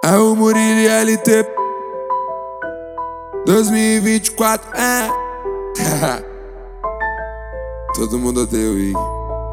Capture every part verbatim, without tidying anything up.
É o Murilo e L T dois mil e vinte e quatro, é. Todo mundo odeia o Ig.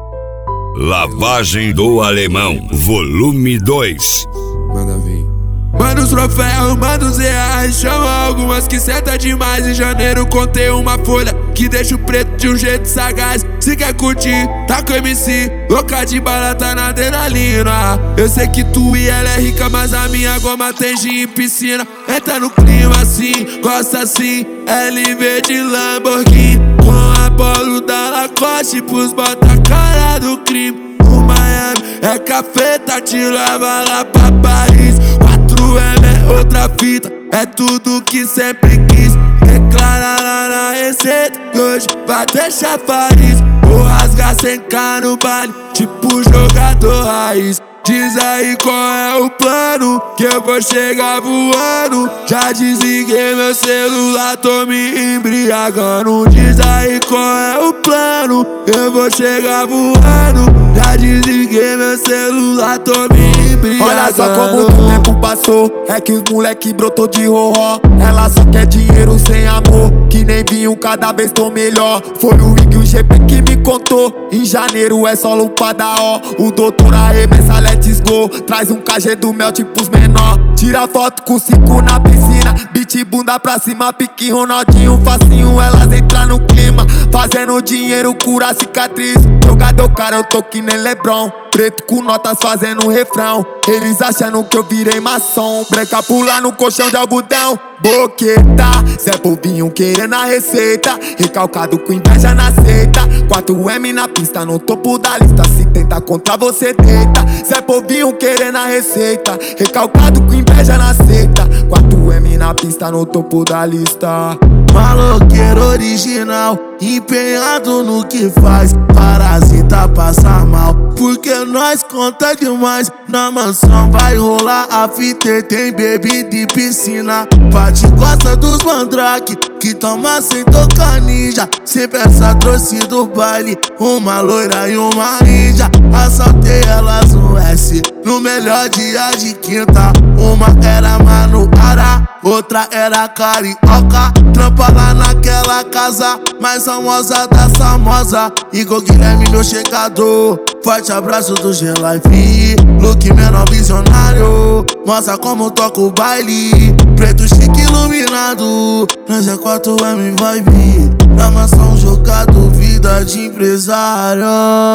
Lavagem do Alemão, volume dois. Manda vir. Manda os troféus, manda os reais. Chama algumas que senta demais. Em janeiro contei uma folha que deixa o preto de um jeito sagaz. Se quer curtir, tá com M C, louca de bala, tá na adrenalina. Eu sei que tu e ela é rica, mas a minha goma tem gin em piscina. Entra no clima assim, gosta assim, L V de Lamborghini, com a bolo da Lacoste pros bota a cara do crime. O Miami é cafeta, te leva lá pra Paris. quatro M é outra fita, é tudo que sempre quis. Declara lá na receita que hoje vai ter chafariz. Vou rasgar sem cá no baile, tipo jogador raiz. Diz aí qual é o plano, que eu vou chegar voando. Já desliguei meu celular, tô me embriagando. Diz aí qual é o plano, eu vou chegar voando. Já desliguei meu celular, tô me embriagando. Olha só como o tempo passou, é que os moleque brotou de roró. Ela só quer dinheiro sem amor, que nem vinho, cada vez tô melhor. Foi o Ig, o G P que me contou. Em janeiro é só lupada, ó. O doutor arremessa, let's go. Traz um K G do mel, tipo os menor. Tira foto com cinco na piscina, beat bunda pra cima, pique Ronaldinho, facinho. Elas entram no clima, fazendo dinheiro, cura cicatriz. Jogador cara, eu tô que nem LeBron. Preto com notas fazendo refrão. Eles achando que eu virei maçom. Breca pular no colchão de algodão. Boqueta, Zé Povinho querendo a receita. Recalcado com inveja na seita. quatro M na pista, no topo da lista. Se tenta contra você, deita. Zé Povinho querendo a receita. Recalcado com inveja na seita. quatro M na pista, no topo da lista. Maloqueiro original, empenhado no que faz. Parasita passa mal, porque nós conta demais. Na mansão vai rolar a fita, tem bebida e piscina. Pati gosta dos mandrake, que toma sem tocar ninja. Se peça trouxe do baile, uma loira e uma índia. Assaltei elas no S, no melhor dia de quinta. Uma era Manuara, outra era carioca. Trampa lá naquela casa mais famosa da famosa. Igor Guilherme, meu chegador. Forte abraço do G-Life, look menor visionário. Mostra como toca o baile, preto chique iluminado. Nós é quatro M vibe, na mansão jogado, vida de empresário.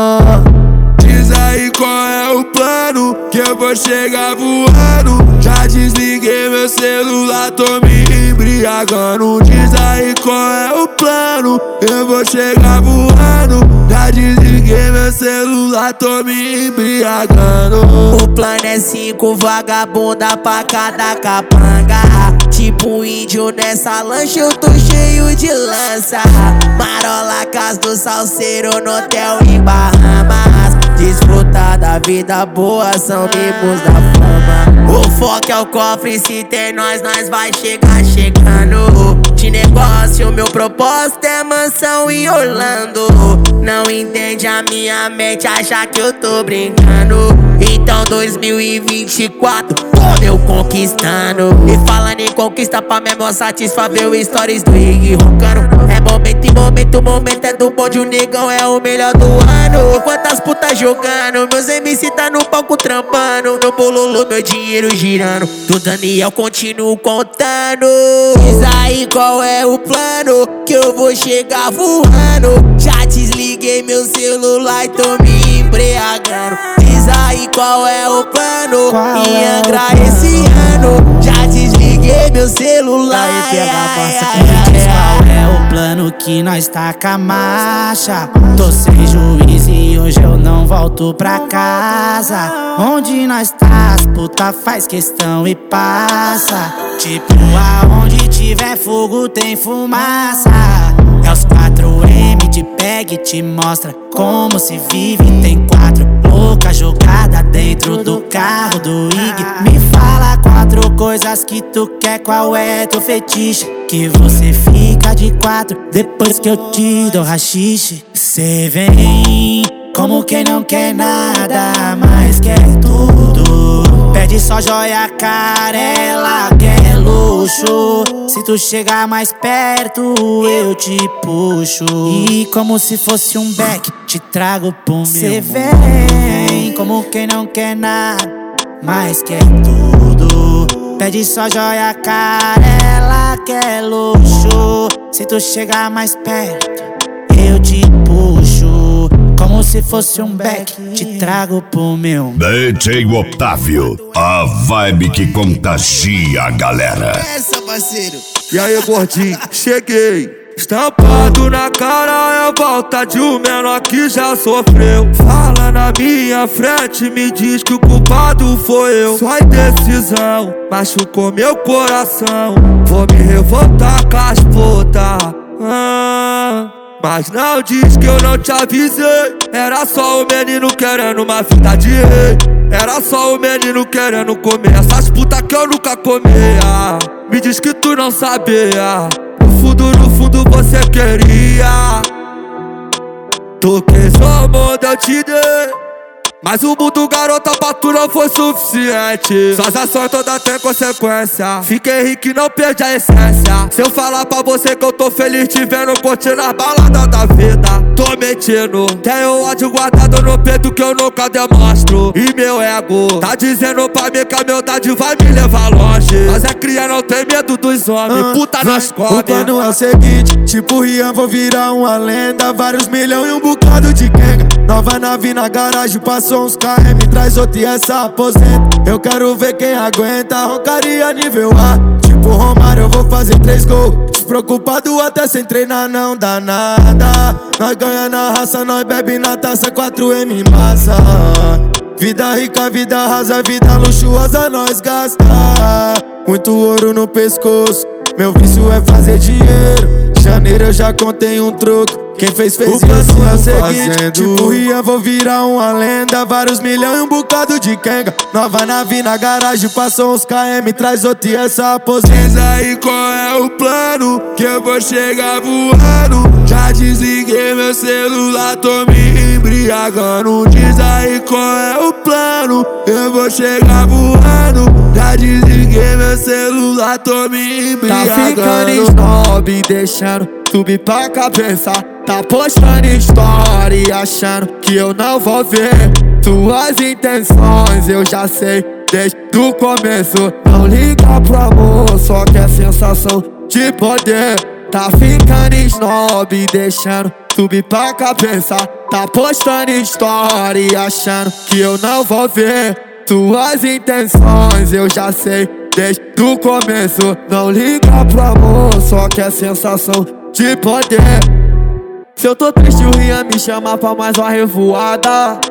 Diz aí qual é o plano, que eu vou chegar voando. Já desliguei meu celular, tô me embriagando. Diz aí qual é o plano, eu vou chegar voando. Já desliguei meu celular, tô me embriagando. O plano é cinco vagabunda pra cada capanga. Tipo índio nessa lancha, eu tô cheio de lança. Marola, casa do salseiro no hotel em Bahamas. Desfrutar da vida boa são mimos da fama. O foco é o cofre, se tem nós, nós vai chegar chegando. De negócio, meu propósito é mansão em Orlando. Não entende a minha mente, acha que eu tô brincando. Então dois mil e vinte e quatro, tô eu conquistando. E falando em conquista, pra minha maior satisfazer o stories do Ig roncando. É momento e momento, momento é do bonde, o negão é o melhor do ano. Enquanto as putas jogando, meus M C tá no palco trampando. Meu bololô, meu dinheiro girando, do Daniel continuo contando. Diz aí qual é o plano, que eu vou chegar voando. Já desliguei meu celular e tô me embriagando. Diz aí qual é o plano, qual me é angra o esse ano. Já desliguei meu celular. Aí pega a passa ai, que me diz ai, qual é o plano que nós taca a marcha. Tô sem juízo e hoje eu não volto pra casa. Onde nós tá, as puta faz questão e passa. Tipo aonde tiver fogo tem fumaça. É os quatro M te pega e te mostra como se vive. Tem quatro louca jogada dentro do carro do Ig. Me fala quatro coisas que tu quer, qual é teu fetiche? Que você fica de quatro depois que eu te dou rachixe. Cê vem como quem não quer nada, mas quer tudo. Pede só só joia cara, ela quer luxo. Se tu chegar mais perto, eu te puxo. E como se fosse um back, te trago pro meu. Cê vem como quem não quer nada, mas quer tudo. Pede só joia cara, ela quer luxo. Se tu chegar mais perto, eu te puxo. Como se fosse um back, te trago pro meu. D J Otávio, a vibe que contagia a galera. Essa, parceiro. E aí, gordinho, cheguei. Estampado na cara é volta de um menor que já sofreu. Fala na minha frente, me diz que o culpado foi eu. Sua indecisão machucou meu coração. Vou me revoltar com as putas. Ah, mas não diz que eu não te avisei. Era só o menino querendo uma vida de rei. Era só o menino querendo comer essas putas que eu nunca comia. Me diz que tu não sabia. No fundo, no fundo você queria. Tu quis o mundo, eu te dei, mas o mundo, garota, pra tu não foi suficiente. Suas ações todas têm consequência. Fiquei rico e não perdi a essência. Se eu falar pra você que eu tô feliz te vendo curtindo as baladas da vida, tô mentindo. Tenho ódio guardado no peito que eu nunca demonstro. E meu ego tá dizendo pra mim que a humildade vai me levar longe. Mas é cria, não tem medo dos homens. Ah, puta nas come. O plano é o seguinte, tipo Rian, vou virar uma lenda. Vários milhões e um bocado de quenga. Nova nave na garagem, passou uns K M, traz outra e essa aposenta. Eu quero ver quem aguenta, roncaria nível A. Tipo Romário, eu vou fazer três gols. Despreocupado até sem treinar, não dá nada. Nós ganha na raça, nós bebe na taça, quatro M massa. Vida rica, vida rasa, vida luxuosa nós gasta. Muito ouro no pescoço, meu vício é fazer dinheiro. Janeiro eu já contei um troco. Quem fez, fez isso, é o seguinte, fazendo. Tipo Rian, vou virar uma lenda. Vários milhões e um bocado de quenga. Nova nave na garagem, passou uns K M, traz outra e essa aposenta. Diz aí qual é o plano, que eu vou chegar voando. Já desliguei meu celular, tô me embriagando. Diz aí qual é o plano, eu vou chegar voando. Já desliguei meu celular, tô me embriagando. Tá ficando snob, deixando subir pra cabeça. Tá postando story achando que eu não vou ver tuas intenções, eu já sei desde o começo. Não liga pro amor, só quer sensação de poder. Tá ficando snob, deixando subir pra cabeça. Tá postando story achando que eu não vou ver tuas intenções, eu já sei desde o começo. Não liga pro amor, só quer sensação de poder. Se eu tô triste, o Rian me chama pra mais uma revoada.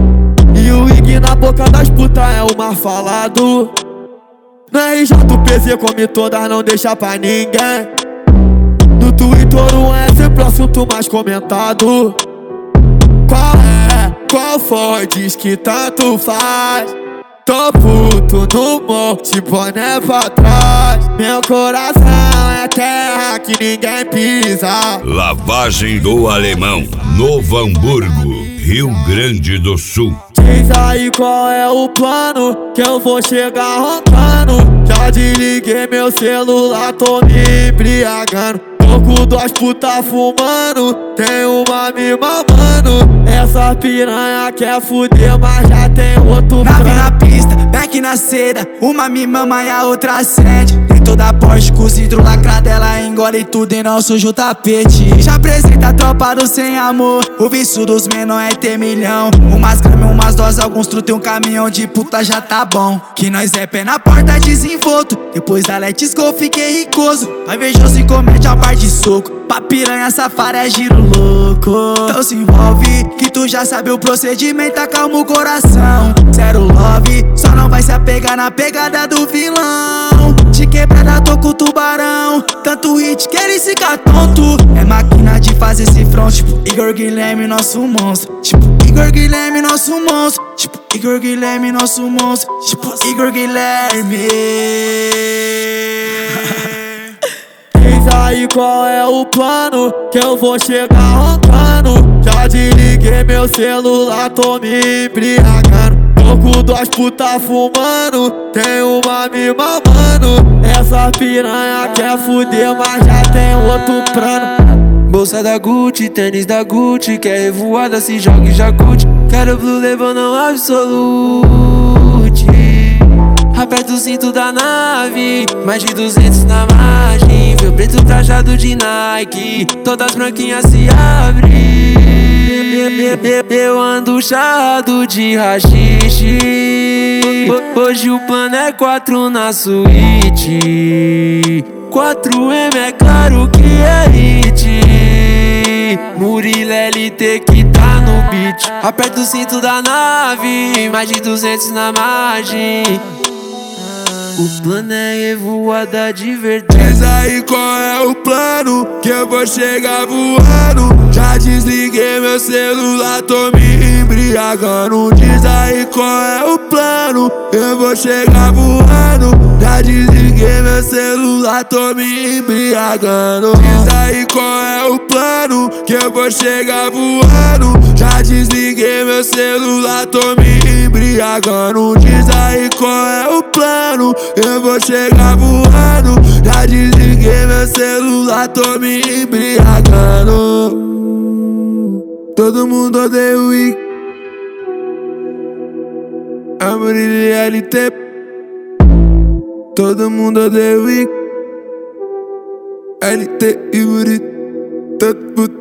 E o Ig na boca das putas é o mais falado. No R J o P Z come todas, não deixa pra ninguém. No Twitter um é sempre o assunto mais comentado. Qual é? Qual foi? Diz que tanto faz. Tô puto no morro, de boné pra trás. Meu coração é terra que ninguém pisa. Lavagem do Alemão, Novo Hamburgo, Rio Grande do Sul. Diz aí qual é o plano, que eu vou chegar roncando. Já desliguei meu celular, tô me embriagando. Tô com duas putas fumando, tem uma me mamando. Essa piranha quer fuder, mas já tem outro. Nave na pista, back na seda, uma me mama e a outra acende. Em toda Porsche com vidro lacrado, ela engole tudo e não suja o tapete. Já apresenta a tropa do sem amor, o vício dos menor é ter milhão. Umas gramas, umas doses, alguns truta e um caminhão de puta já tá bom. Que nós é pé na porta desenvolto, depois da Let's Go fiquei ricoso. Vai invejoso e comete a parte de soco, pra piranha safara é giro louco. Então se envolve, que tu já sabe o procedimento, acalma o coração. Zero love, só não vai se apegar na pegada do vilão. De quebrada tô com o tubarão, tanto hit que ele fica tonto. É máquina de fazer esse front, tipo Igor Guilherme, nosso monstro. Tipo Igor Guilherme, nosso monstro. Tipo Igor Guilherme, nosso monstro. Tipo Igor Guilherme. Diz aí qual é o plano, que eu vou chegar roncando. Já desliguei meu celular, tô me embriagando. Tô Tô com duas putas fumando, tem uma me mamando. Essa piranha quer fuder, mas já tem outro plano. Bolsa da Gucci, tênis da Gucci, quer revoada, se joga e já curte. Quero blue label, não absolute. Aperta o cinto da nave, mais de duzentos na margem. Meu preto trajado de Nike, todas branquinhas se abrem. Eu ando charrado de rachixe. Hoje o plano é quatro na suíte. quatro M é claro que é hit. Murilo L T que tá no beat. Aperta o cinto da nave, mais de duzentos na margem. O plano é revoada de verdade. Diz aí qual é o plano, que eu vou chegar voando. Já desliguei meu celular, tô me embriagando. Diz aí qual é o plano, eu vou chegar voando. Já desliguei meu celular, tô me embriagando. Diz aí qual é o plano, que eu vou chegar voando. Já desliguei meu celular, tô me embriagando. Diz aí qual é o plano, eu vou chegar voando. Já desliguei meu celular, tô me embriagando. Todo mundo odeia o Wick, a Murilo L T. Todo mundo odeia o Wick, L T e Murilo. Todo mundo